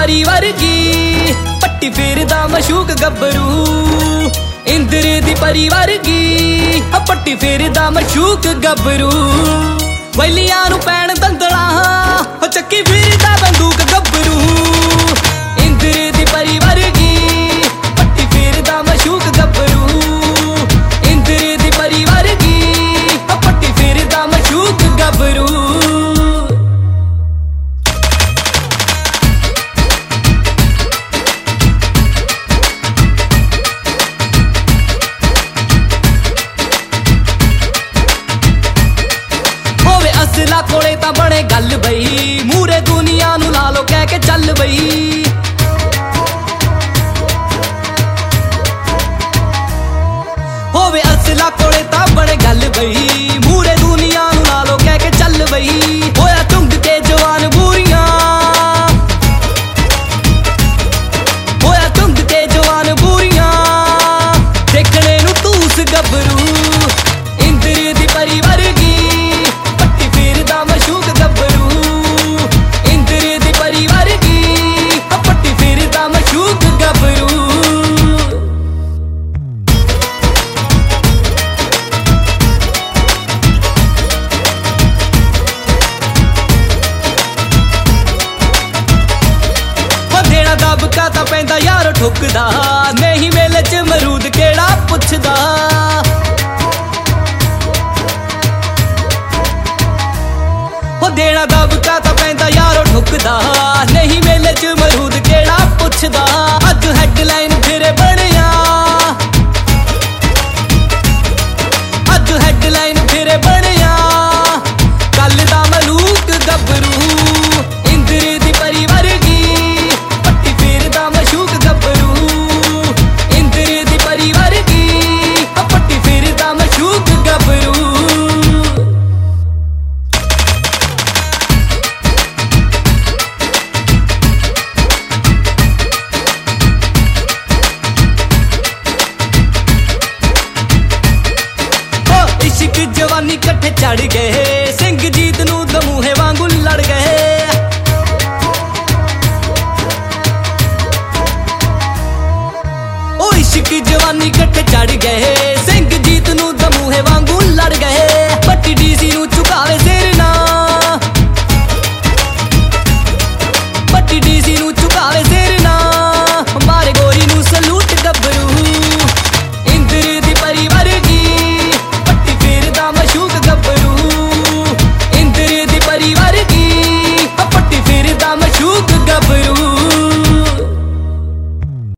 परी वर्गी पट्टी फेरदा मशूक गब्बरू। इंद्र दी परी वर्गी पट्टी फेरदा मशूक गब्बरू। वैलियां नूं पैण दंदला चक्की फिरदा बंदूक गब्बरू। इंद्र दी परी वर्गी पट्टी फेरदा मशूक गब्बरू। इंद्र दी परी वर्गी पट्टी फेरदा मशूक गब्बरू। असला कोले ता बने गल बई मूरे दुनिया नू ला लो कह के चल बई। होवे असला कोले ता बने गल बई मूरे दुनिया नू ला लो कह के चल बई। होया चुंग के जवान बूरियां होया चुंग के जवान बूरियां देखने नू तूस गब्बरू। इंद्र दी परी वर्गी मशूक गब्बरू। इंद्र दी परी वर्गी पट्टी फेरदा मशूक गब्बरू। देना दबका तां पैंदा यारो ठुकदा नहीं मेले च मरूद केड़ा पुछदा। देना दबका तां पैंदा यारो ठुकदा नहीं मेले च मरूद केड़ा पुछदा। अज हैडलाइन फिरे बनिया अज हैडलाइन फिरे बनिया कल दा मलूक गब्बरू। इंद्र दी परी वर्गी पट्टी फेरदा मशूक गब्बरू। इंद्र दी परी वर्गी पट्टी फेरदा मशूक गब्बरू। इश्क जवानी कट्ठे चढ़ गए सिंह जीत नू दमूहे वांगू लड़ गए। ओ इश्क जवानी कट्ठे चढ़ गए सिंह जीत नू दमूहे वांगू लड़ गए। पट्टी डीसी नू चुकावे सिर ना पट्टी डीसी नू चुकावे सिर ना मारे गोरी नू सलूट गब्बरू। इंद्र दी परी वर्गी पट्टी फेरदा मशूक गब्बरू। इंद्र दी परी वर्गी पट्टी फेरदा मशूक गब्बरू।